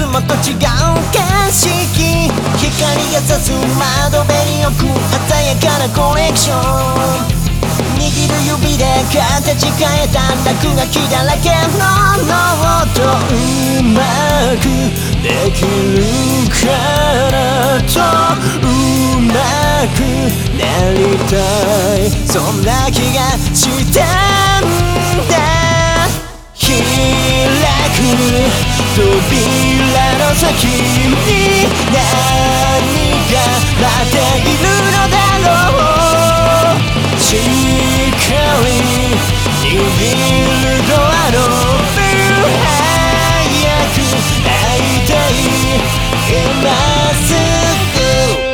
もと違う景色、光が差す窓辺に置く鮮やかなコレクション、握る指で形変えた落書きだらけのノート、うまくできるからとうまくなりたい、そんな気がしたんだ。開く扉の先に何が待っているのだろう、しっかり握るドアのビル、早く会いたい今すぐ。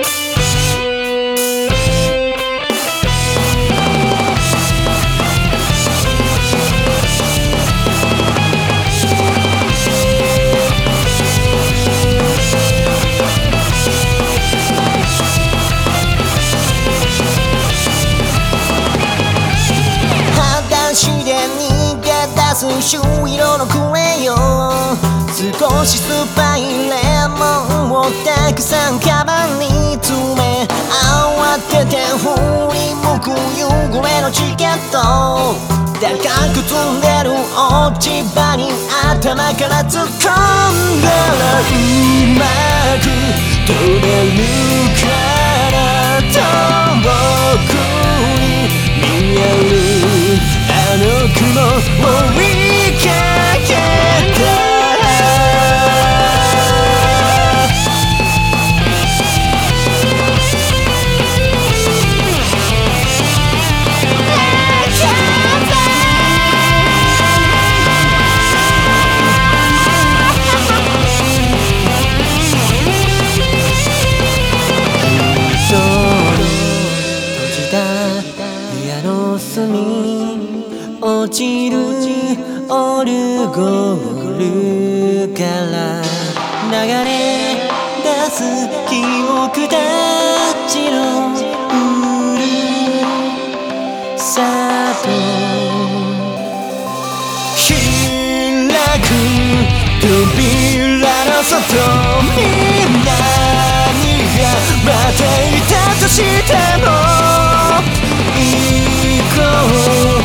朱色のクレヨン、少し酸っぱいレモンをたくさんカバンに詰め、慌てて振り向く汚れのチケット、高く積んでる落ち葉に頭から突っ込んだらうまく取れるからと僕に見えるあの雲を追いかけた。落ちるオルゴールから流れ出す記憶たちのうるさと、開く扉の外に何が待っていたとしても行こう